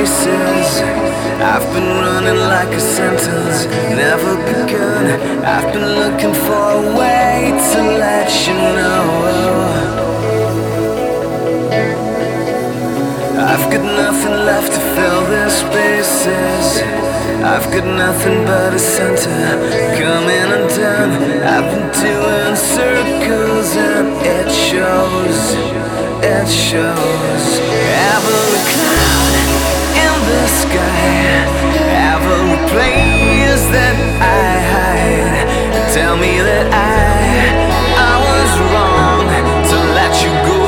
spaces. I've been running like a sentence, never begun. I've been looking for a way to let you know. I've got nothing left to fill the spaces. I've got nothing but a center, coming undone. I've been doing circles and it shows, it shows. Every cloud in the sky, every place that I hide, tell me that I was wrong to let you go.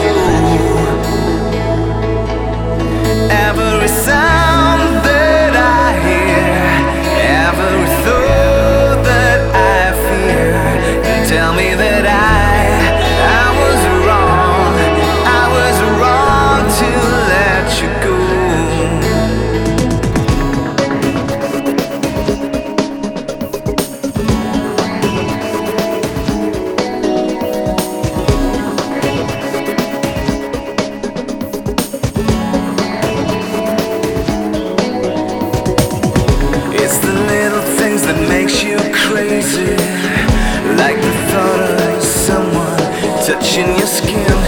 Every sound that I hear, every thought that I fear, tell me that I was wrong. I was wrong to let you go. It's the little things that makes you crazy, like the thought of someone touching your skin.